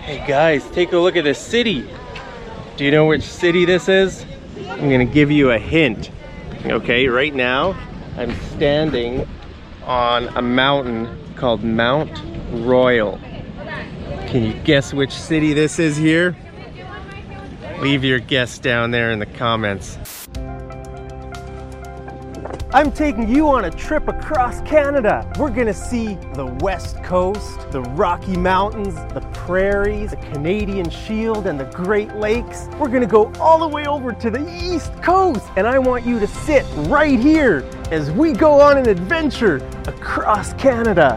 Hey guys, take a look at this city. Do you know which city this is? I'm gonna give you a hint. Okay, right now I'm standing on a mountain called Mount Royal. Can you guess which city this is here? Leave your guess down there in the comments. I'm taking you on a trip across Canada. We're gonna see the West Coast, the Rocky Mountains, the prairies, the Canadian Shield, and the Great Lakes. We're gonna go all the way over to the East Coast, and I want you to sit right here as we go on an adventure across Canada.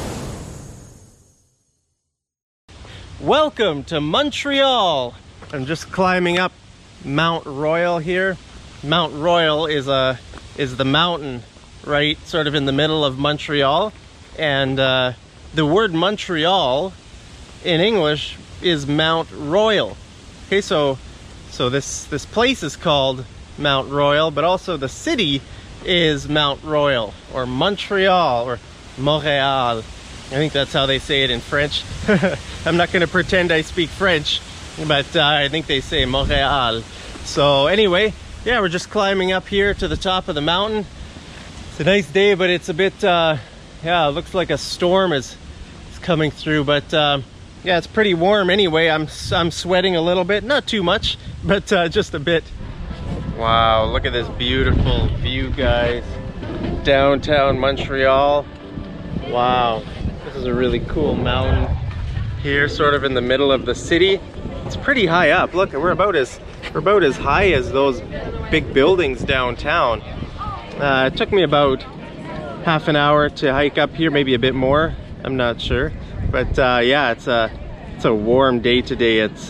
Welcome to Montreal. I'm just climbing up Mount Royal here. Mount Royal is the mountain right sort of in the middle of Montreal, and the word Montreal in English is Mount Royal. Okay, so this place is called Mount Royal, but also the city is Mount Royal, or Montreal, or Montréal. I think that's how they say it in French. I'm not going to pretend I speak French, but I think they say Montréal. So anyway, yeah, we're just climbing up here to the top of the mountain. It's a nice day, but it's a bit, yeah, it looks like a storm is coming through, but yeah, it's pretty warm anyway. I'm sweating a little bit, not too much, but just a bit. Wow, look at this beautiful view, guys. Downtown Montreal. Wow, this is a really cool mountain here, sort of in the middle of the city. It's pretty high up. Look, we're about as high as those big buildings downtown. It took me about half an hour to hike up here, maybe a bit more, I'm not sure. But yeah, it's a warm day today. It's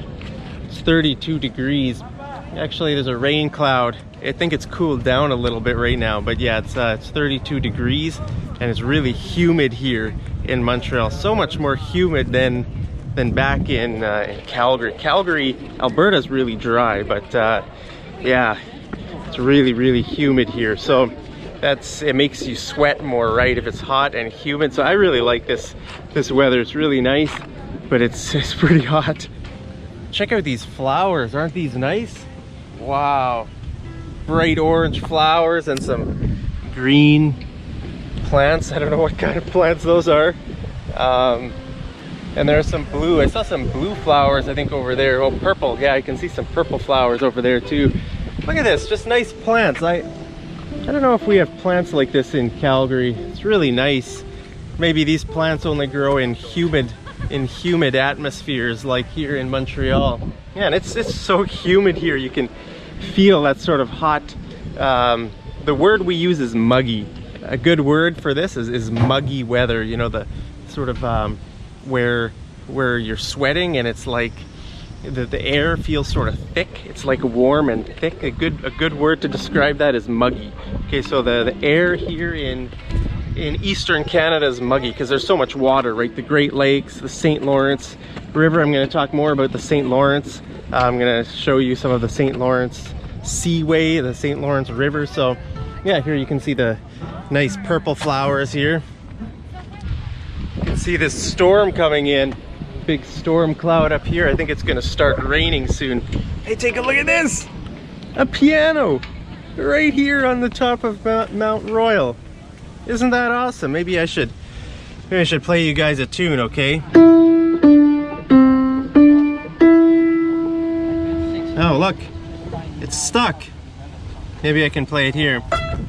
32 degrees. Actually, there's a rain cloud. I think it's cooled down a little bit right now, but yeah, it's 32 degrees, and it's really humid here in Montreal. So much more humid than back in Calgary. Calgary, Alberta's really dry, but yeah, it's really humid here. So it makes you sweat more, right? If it's hot and humid. So I really like this weather. It's really nice, but it's pretty hot. Check out these flowers. Aren't these nice? Wow. Bright orange flowers and some green plants. I don't know what kind of plants those are. And there's some blue. I saw some blue flowers, I think, over there. Oh, purple. Yeah, I can see some purple flowers over there too. Look at this, just nice plants. I don't know if we have plants like this in Calgary. It's really nice. Maybe these plants only grow in humid atmospheres like here in Montreal. Yeah, and it's so humid here. You can feel that sort of hot. The word we use is muggy. A good word for this is muggy weather. You know, the sort of where you're sweating and it's like the air feels sort of thick. It's like warm and thick. A good word to describe that is muggy. Okay, so the air here in eastern Canada is muggy because there's so much water, right? The Great Lakes, the St. Lawrence River. I'm going to talk more about the St. Lawrence. I'm going to show you some of the St. Lawrence Seaway, the St. Lawrence River. So yeah, here you can see the nice purple flowers here. You can see this storm coming in. Big storm cloud up here. I think it's gonna start raining soon. Hey, take a look at this! A piano! Right here on the top of Mount Royal. Isn't that awesome? Maybe I should play you guys a tune, okay? Oh, look. It's stuck. Maybe I can play it here.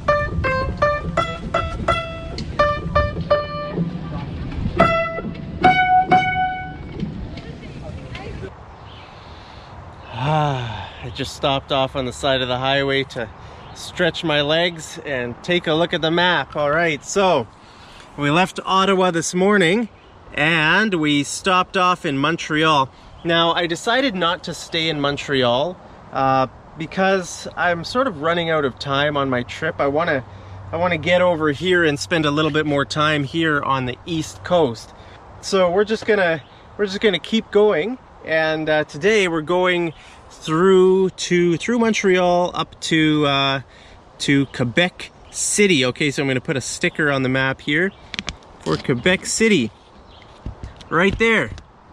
I just stopped off on the side of the highway to stretch my legs and take a look at the map. All right, so we left Ottawa this morning and we stopped off in Montreal. Now, I decided not to stay in Montreal because I'm sort of running out of time on my trip. I want to get over here and spend a little bit more time here on the East Coast. So we're just gonna keep going, and today we're going through Montreal up to Quebec City. Okay, so I'm going to put a sticker on the map here for Quebec City, right there.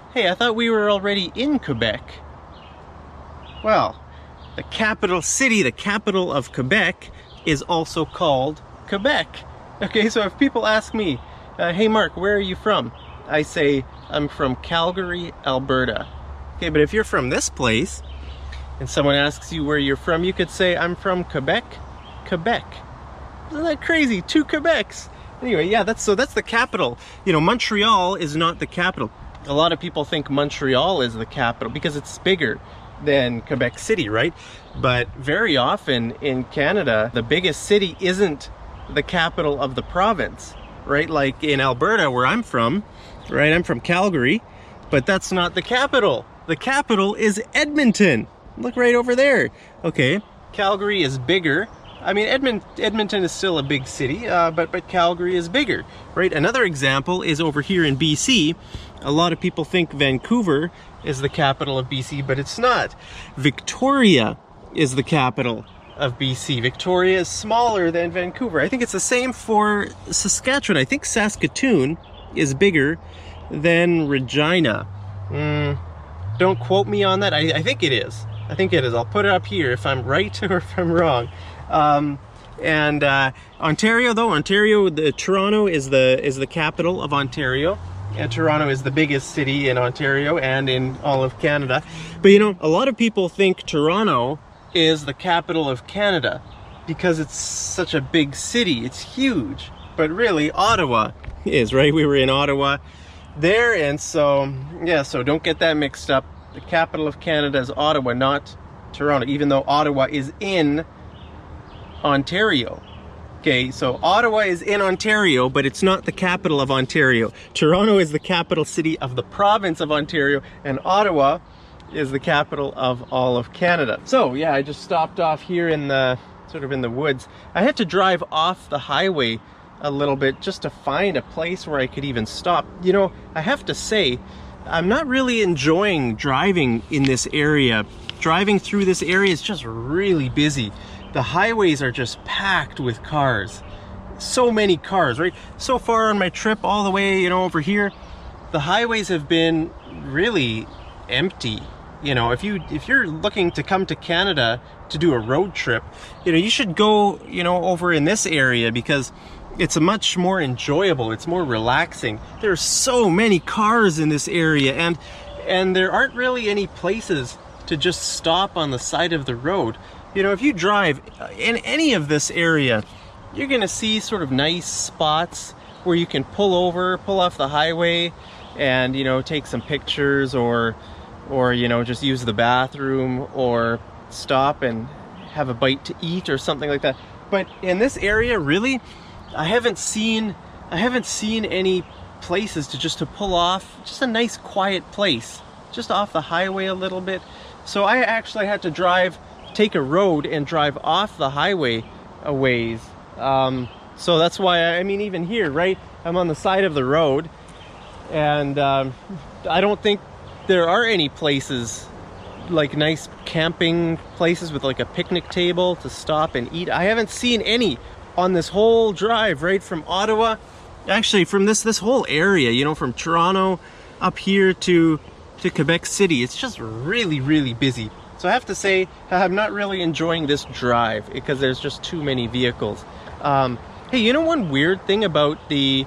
Hey, I thought we were already in Quebec. Well, the capital city, the capital of Quebec, is also called Quebec. Okay, so if people ask me, hey Mark, where are you from? I say, I'm from Calgary, Alberta. Okay, but if you're from this place, and someone asks you where you're from, you could say, I'm from Quebec, Quebec. Isn't that crazy? 2 Quebecs. Anyway, yeah, that's the capital. You know, Montreal is not the capital. A lot of people think Montreal is the capital because it's bigger than Quebec City, right? But very often in Canada, the biggest city isn't the capital of the province, right? Like in Alberta, where I'm from, right? I'm from Calgary, but that's not the capital. The capital is Edmonton. Look right over there. Okay, Calgary is bigger. I mean, Edmonton is still a big city, but Calgary is bigger, right? Another example is over here in BC. A lot of people think Vancouver is the capital of BC, but it's not. Victoria is the capital of BC. Victoria is smaller than Vancouver. I think it's the same for Saskatchewan. I think Saskatoon is bigger than Regina. Don't quote me on that. I think it is. I think it is. I'll put it up here if I'm right or if I'm wrong. Ontario, though, Toronto is the capital of Ontario. And Toronto is the biggest city in Ontario and in all of Canada. But you know, a lot of people think Toronto is the capital of Canada because it's such a big city. It's huge. But really, Ottawa is, right? We were in Ottawa there, and so, yeah, so don't get that mixed up. The capital of Canada is Ottawa, not Toronto, even though Ottawa is in Ontario. Okay, so Ottawa is in Ontario, but it's not the capital of Ontario. Toronto is the capital city of the province of Ontario, and Ottawa is the capital of all of Canada. So yeah, I just stopped off here in the sort of in the woods. I had to drive off the highway a little bit just to find a place where I could even stop. You know, I have to say, I'm not really enjoying driving in this area. Driving through this area is just really busy. The highways are just packed with cars. So many cars, right? So far on my trip all the way, you know, over here, the highways have been really empty. You know, if you're looking to come to Canada to do a road trip, you know, you should go, you know, over in this area because it's a much more enjoyable, it's more relaxing. There are so many cars in this area, and there aren't really any places to just stop on the side of the road. You know, if you drive in any of this area, you're gonna see sort of nice spots where you can pull off the highway and, you know, take some pictures or you know, just use the bathroom or stop and have a bite to eat or something like that. But in this area, really, I haven't seen any places to pull off, just a nice quiet place, just off the highway a little bit. So I actually had to take a road and drive off the highway a ways. So that's why, I mean, even here, right, I'm on the side of the road, and I don't think there are any places, like nice camping places with like a picnic table to stop and eat. I haven't seen any on this whole drive, right, from Ottawa, actually from this whole area, you know, from Toronto up here to Quebec City. It's just really, really busy. So I have to say, I'm not really enjoying this drive because there's just too many vehicles. Hey, you know one weird thing about the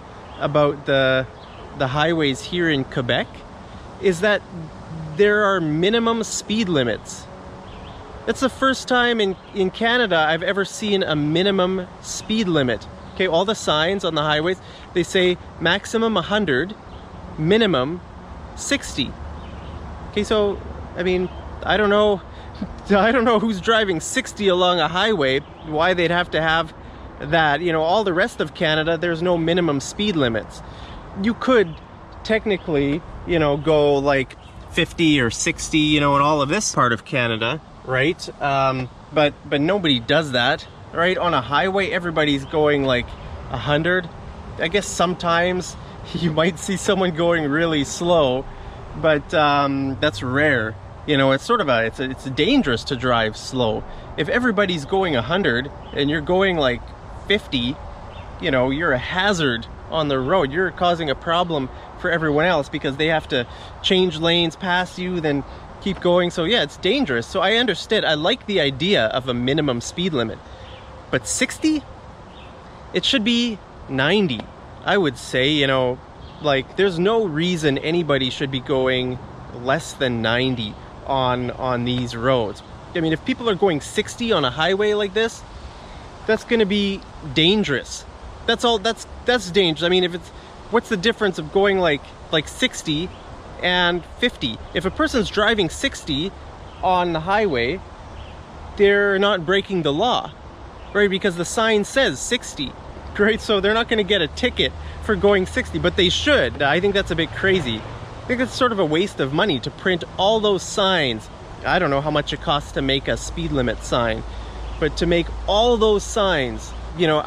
highways here in Quebec is that there are minimum speed limits. It's the first time in Canada I've ever seen a minimum speed limit. Okay, all the signs on the highways, they say maximum 100, minimum 60. Okay, so, I mean, I don't know who's driving 60 along a highway, why they'd have to have that. You know, all the rest of Canada, there's no minimum speed limits. You could technically, you know, go like 50 or 60, you know, in all of this part of Canada, right? But nobody does that, right? On a highway, everybody's going like 100. I guess sometimes you might see someone going really slow, but that's rare. You know, it's sort of it's dangerous to drive slow. If everybody's going 100 and you're going like 50, you know, you're a hazard on the road. You're causing a problem for everyone else because they have to change lanes past you, then keep going. So yeah, it's dangerous. So I understood. I like the idea of a minimum speed limit. But 60? It should be 90. I would say, you know, like there's no reason anybody should be going less than 90 on these roads. I mean, if people are going 60 on a highway like this, that's going to be dangerous. That's all. That's dangerous. I mean, if it's, what's the difference of going like 60 and 50? If a person's driving 60 on the highway, they're not breaking the law, right? Because the sign says 60, right? So they're not going to get a ticket for going 60, but they should. I think that's a bit crazy. I think it's sort of a waste of money to print all those signs. I don't know how much it costs to make a speed limit sign, but to make all those signs, you know,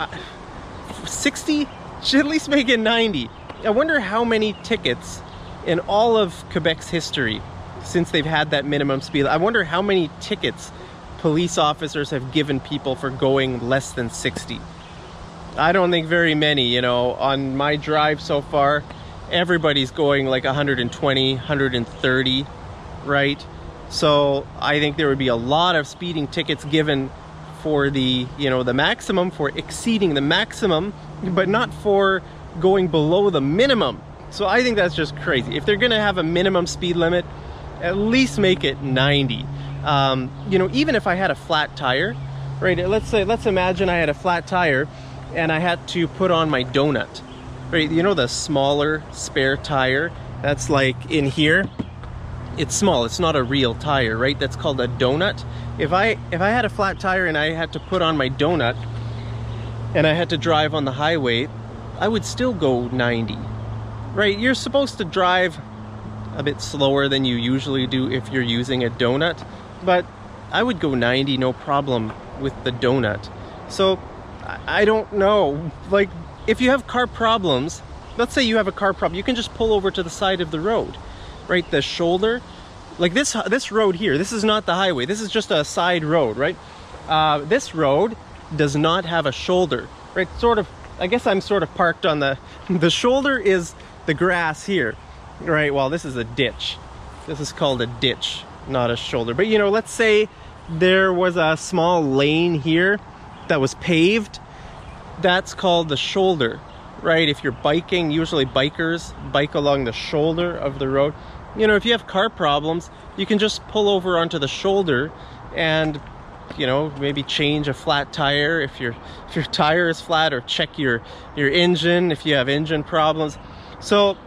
60 should at least make it 90. I wonder how many tickets in all of Quebec's history since they've had that minimum speed. I wonder how many tickets police officers have given people for going less than 60. I don't think very many. You know, on my drive so far, everybody's going like 120, 130, right? So I think there would be a lot of speeding tickets given for the, you know, the maximum, for exceeding the maximum, but not for going below the minimum. So I think that's just crazy. If they're gonna have a minimum speed limit, at least make it 90. You know, even if I had a flat tire, right? Let's imagine I had a flat tire and I had to put on my donut, right? You know, the smaller spare tire that's like in here. It's small, it's not a real tire, right? That's called a donut. If I had a flat tire and I had to put on my donut and I had to drive on the highway, I would still go 90, right? You're supposed to drive a bit slower than you usually do if you're using a donut, but I would go 90 no problem with the donut. So I don't know, like if you have car problems, let's say you have a car problem, you can just pull over to the side of the road. Right, the shoulder, like this road here, this is not the highway, this is just a side road, right? This road does not have a shoulder, right? Sort of, I guess I'm sort of parked on the shoulder is the grass here, right? Well, this is a ditch. This is called a ditch, not a shoulder. But you know, let's say there was a small lane here that was paved. That's called the shoulder, right? If you're biking, usually bikers bike along the shoulder of the road. You know, if you have car problems, you can just pull over onto the shoulder and, you know, maybe change a flat tire if your tire is flat, or check your engine if you have engine problems. So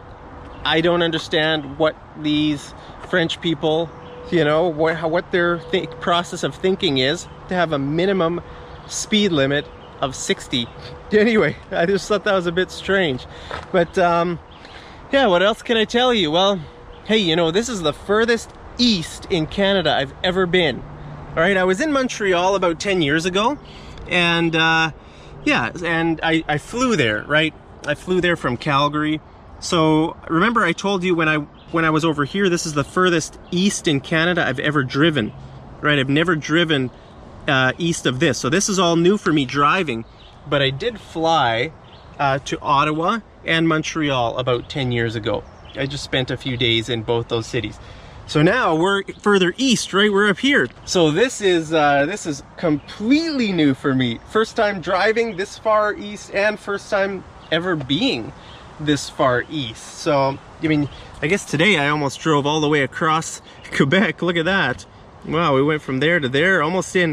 I don't understand what these French people, you know, what their process of thinking is to have a minimum speed limit of 60. Anyway, I just thought that was a bit strange. But yeah, what else can I tell you? Well, hey, you know, this is the furthest east in Canada I've ever been. All right, I was in Montreal about 10 years ago, and yeah, and I flew there, right? I flew there from Calgary. So remember I told you when I was over here, this is the furthest east in Canada I've ever driven, right? I've never driven east of this. So this is all new for me driving, but I did fly to Ottawa and Montreal about 10 years ago. I just spent a few days in both those cities. So now we're further east, right? We're up here. So this is completely new for me. First time driving this far east and first time ever being this far east. So, I mean, I guess today I almost drove all the way across Quebec. Look at that. Wow, we went from there to there, almost in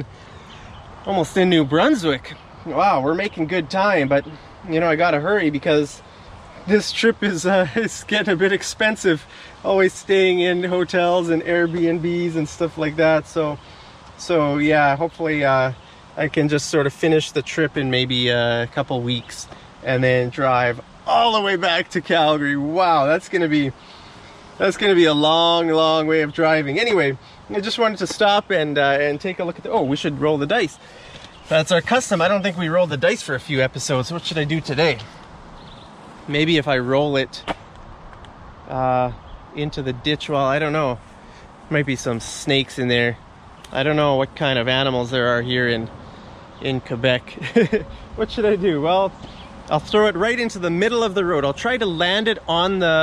New Brunswick. Wow, we're making good time, but you know, I gotta hurry because this trip is getting a bit expensive. Always staying in hotels and Airbnbs and stuff like that. So yeah, hopefully I can just sort of finish the trip in maybe a couple weeks and then drive all the way back to Calgary. Wow, that's gonna be a long way of driving. Anyway, I just wanted to stop and take a look at the, oh, we should roll the dice. That's our custom. I don't think we rolled the dice for a few episodes. What should I do today? Maybe if I roll it into the ditch, well, I don't know. Might be some snakes in there. I don't know what kind of animals there are here in Quebec. What should I do? Well, I'll throw it right into the middle of the road. I'll try to land it on the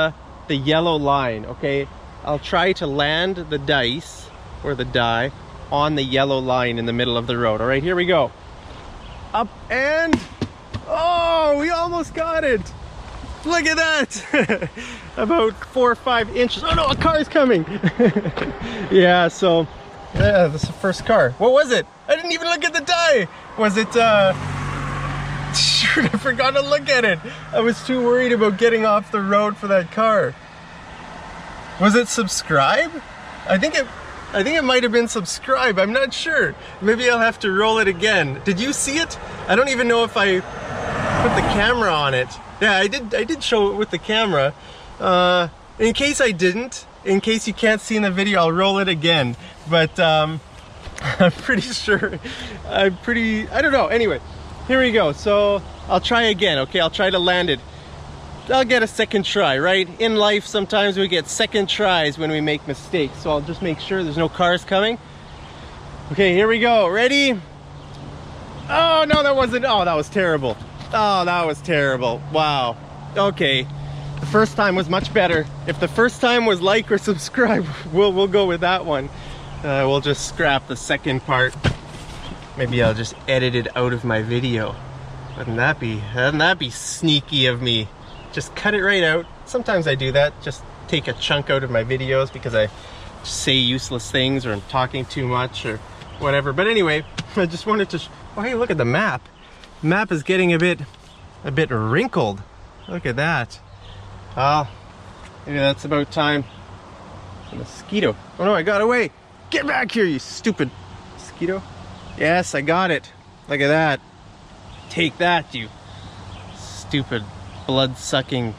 the yellow line, okay? I'll try to land the dice, or the die, on the yellow line in the middle of the road. All right, here we go. Up and... oh, we almost got it. Look at that. About 4 or 5 inches. Oh no, a car's coming. Yeah, so yeah, this is the first car. What was it? I didn't even look at the die. Was it shoot, I forgot to look at it. I was too worried about getting off the road for that car. Was it Subscribe? I think it might have been Subscribe. I'm not sure. Maybe I'll have to roll it again. Did you see it? I don't even know if I put the camera on it. Yeah, I did show it with the camera. In case I didn't, in case you can't see in the video, I'll roll it again. But I'm pretty sure, I don't know. Anyway, here we go. So I'll try again, okay? I'll try to land it. I'll get a second try, right? In life, sometimes we get second tries when we make mistakes. So I'll just make sure there's no cars coming. Okay, here we go. Ready? Oh, no, that wasn't. Oh, that was terrible. Oh, that was terrible. Wow. Okay. The first time was much better. If the first time was like or subscribe, we'll go with that one. We'll just scrap the second part. Maybe I'll just edit it out of my video. Wouldn't that be sneaky of me? Just cut it right out. Sometimes I do that. Just take a chunk out of my videos because I say useless things or I'm talking too much or whatever. But anyway, I just wanted to... oh, hey, look at the map. The map is getting a bit wrinkled. Look at that. Well, maybe that's about time. A mosquito. Oh no, I got away. Get back here, you stupid mosquito. Yes, I got it. Look at that. Take that, you stupid blood-sucking...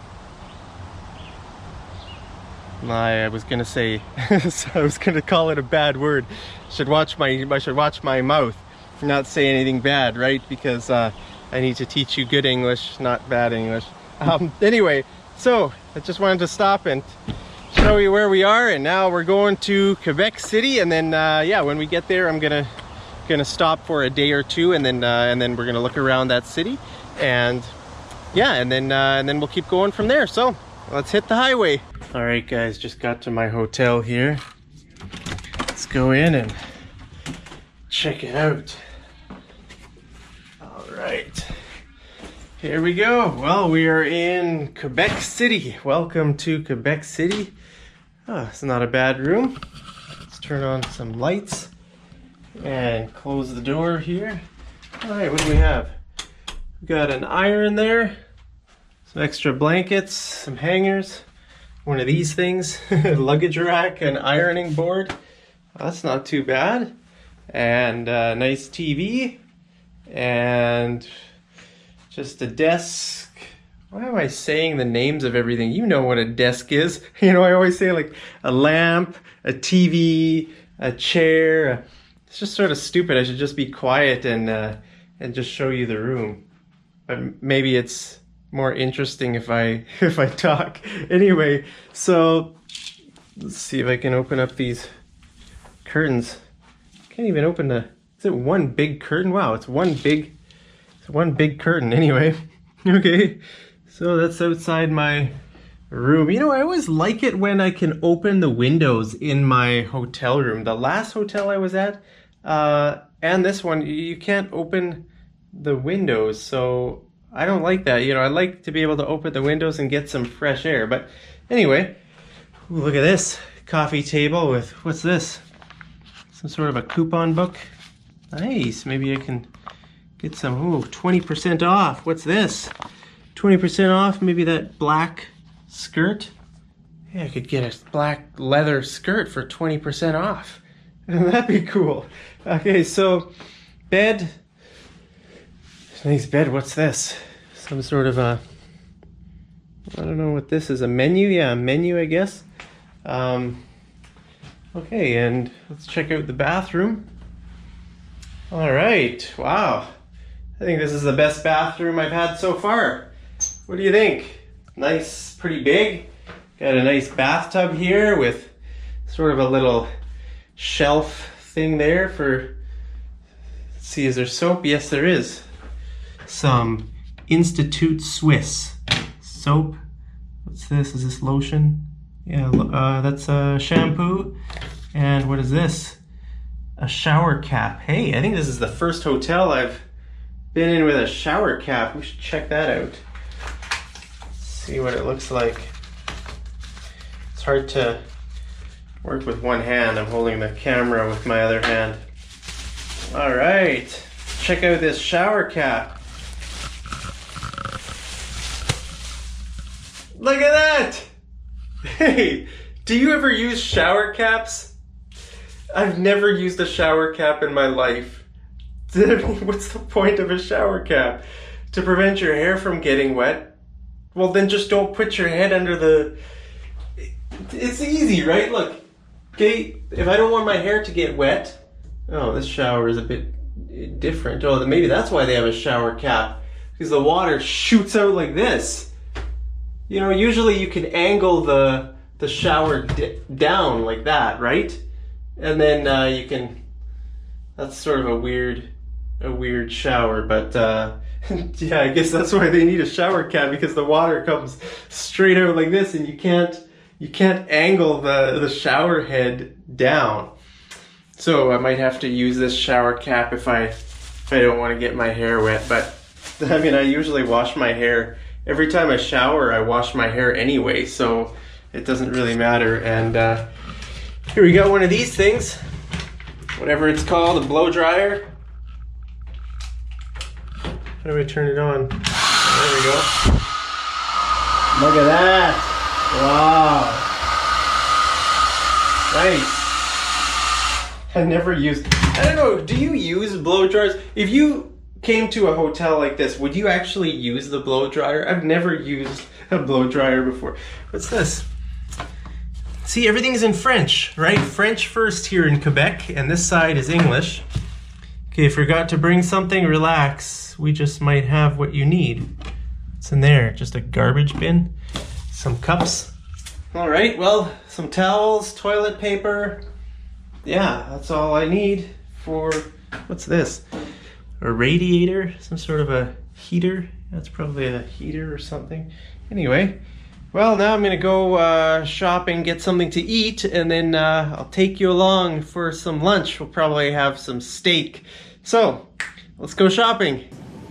I was gonna say, I was gonna call it a bad word. I should watch my mouth. Not say anything bad, right? Because I need to teach you good English, not bad English. Anyway, so I just wanted to stop and show you where we are, and now we're going to Quebec City, and then yeah, when we get there, I'm gonna stop for a day or two, and then we're gonna look around that city, and yeah, and then we'll keep going from there. So let's hit the highway. All right, guys, just got to my hotel here. Let's go in and check it out. All right, here we go. Well, we are in Quebec City. Welcome to Quebec City. Oh, it's not a bad room. Let's turn on some lights and close the door here. All right, what do we have? We got an iron there, some extra blankets, some hangers, one of these things, luggage rack, an ironing board. That's not too bad. And a nice TV, and just a desk. Why am I saying the names of everything? You know what a desk is. You know, I always say like a lamp, a TV, a chair. It's just sort of stupid. I should just be quiet and just show you the room. But maybe it's more interesting if I talk. Anyway, so let's see if I can open up these curtains. Can't even open the... is it one big curtain? Wow, it's one big curtain anyway. Okay, so that's outside my room. You know, I always like it when I can open the windows in my hotel room. The last hotel I was at, and this one, you can't open the windows, so I don't like that. You know, I like to be able to open the windows and get some fresh air. But anyway, ooh, look at this coffee table with, what's this? Some sort of a coupon book. Nice. Maybe I can get some, ooh, 20% off. What's this? 20% off, maybe that black skirt. Yeah, I could get a black leather skirt for 20% off. That'd be cool. Okay, so bed. Nice bed. What's this? Some sort of a, I don't know what this is. A menu? Yeah, a menu, I guess. Okay, and let's check out the bathroom. All right, wow. I think this is the best bathroom I've had so far. What do you think? Nice, pretty big. Got a nice bathtub here with sort of a little shelf thing there for, let's see, is there soap? Yes, there is. Some Institut Suisse soap. What's this? Is this lotion? Yeah, that's a shampoo. And what is this? A shower cap. Hey, I think this is the first hotel I've been in with a shower cap. We should check that out. See what it looks like. It's hard to work with one hand. I'm holding the camera with my other hand. All right, check out this shower cap. Look at that! Hey, do you ever use shower caps? I've never used a shower cap in my life. What's the point of a shower cap? To prevent your hair from getting wet? Well, then just don't put your head under the... It's easy, right? Look, okay, if I don't want my hair to get wet... Oh, this shower is a bit different. Oh, maybe that's why they have a shower cap. Because the water shoots out like this. You know, usually you can angle the shower down like that, right? And then you can... That's sort of a weird shower, but yeah, I guess that's why they need a shower cap, because the water comes straight out like this, and you can't angle the shower head down. So I might have to use this shower cap if I don't want to get my hair wet. But I mean, I usually wash my hair every time I shower. I wash my hair anyway, so it doesn't really matter. And here we got one of these things, whatever it's called, a blow dryer. How do I turn it on? There we go. Look at that! Wow! Nice. I never used... I don't know, do you use blow dryers? If you came to a hotel like this, would you actually use the blow dryer? I've never used a blow dryer before. What's this? See, everything's in French, right? French first here in Quebec, and this side is English. Okay, forgot to bring something, relax. We just might have what you need. What's in there? Just a garbage bin? Some cups? All right, well, some towels, toilet paper. Yeah, that's all I need for... What's this? A radiator? Some sort of a heater? That's probably a heater or something. Anyway, well, now I'm gonna go shopping, get something to eat, and then I'll take you along for some lunch. We'll probably have some steak. So, let's go shopping.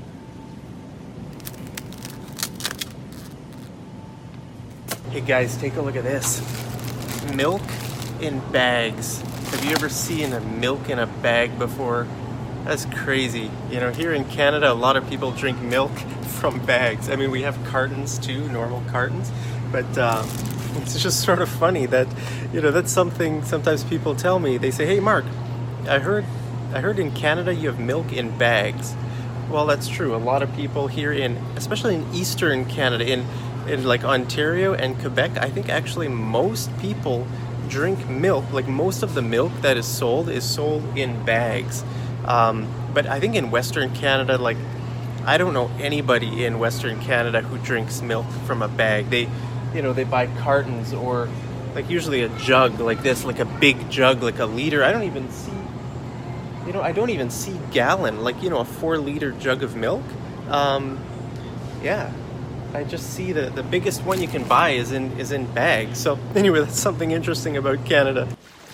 Hey guys, take a look at this. Milk in bags. Have you ever seen a milk in a bag before? That's crazy. You know, here in Canada, a lot of people drink milk from bags. I mean, we have cartons too, normal cartons, but it's just sort of funny that, you know, that's something sometimes people tell me. They say, hey Mark, I heard in Canada you have milk in bags. Well, that's true. A lot of people here especially in Eastern Canada, in like Ontario and Quebec, I think actually most people drink milk. Like most of the milk that is sold in bags. But I think in Western Canada, like, I don't know anybody in Western Canada who drinks milk from a bag. They buy cartons, or like usually a jug like this, like a big jug, like a liter. I don't even see gallon, like, you know, a 4-liter jug of milk. Yeah, I just see the biggest one you can buy is in bags. So anyway, that's something interesting about Canada.